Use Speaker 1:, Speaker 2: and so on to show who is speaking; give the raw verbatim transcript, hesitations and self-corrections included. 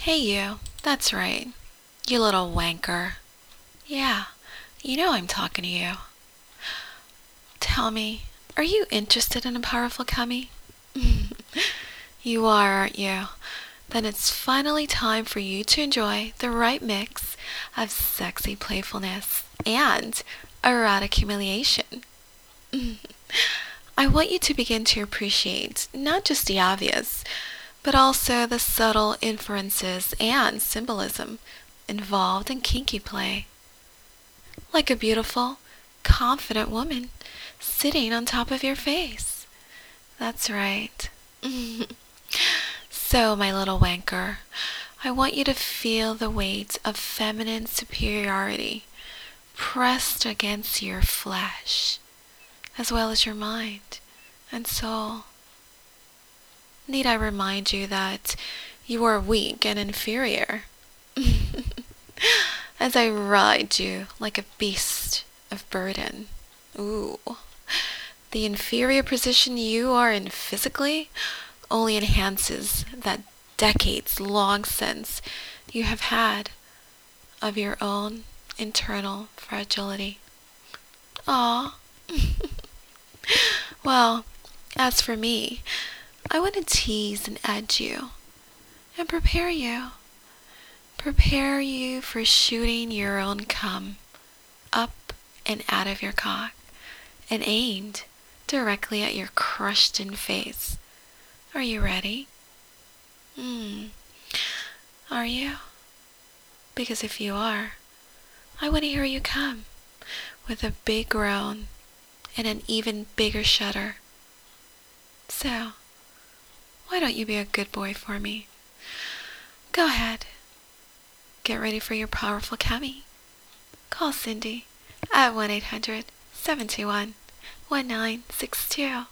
Speaker 1: Hey you, that's right. You little wanker. Yeah, you know I'm talking to you. Tell me, are you interested in a powerful cummy? You are, aren't you? Then it's finally time for you to enjoy the right mix of sexy playfulness and erotic humiliation. I want you to begin to appreciate not just the obvious, but also the subtle inferences and symbolism involved in kinky play. Like a beautiful, confident woman sitting on top of your face. That's right. So, my little wanker, I want you to feel the weight of feminine superiority pressed against your flesh, as well as your mind and soul. Need I remind you that you are weak and inferior? As I ride you like a beast of burden. Ooh. The inferior position you are in physically only enhances that decades long sense you have had of your own internal fragility. Aw. Well, as for me, I want to tease and edge you and prepare you. Prepare you for shooting your own cum up and out of your cock and aimed directly at your crushed in face. Are you ready? Hmm. Are you? Because if you are, I want to hear you come with a big groan and an even bigger shudder. So, why don't you be a good boy for me? Go ahead. Get ready for your powerful cummy. Call Cindy at one eight hundred, seven two one, one nine six two.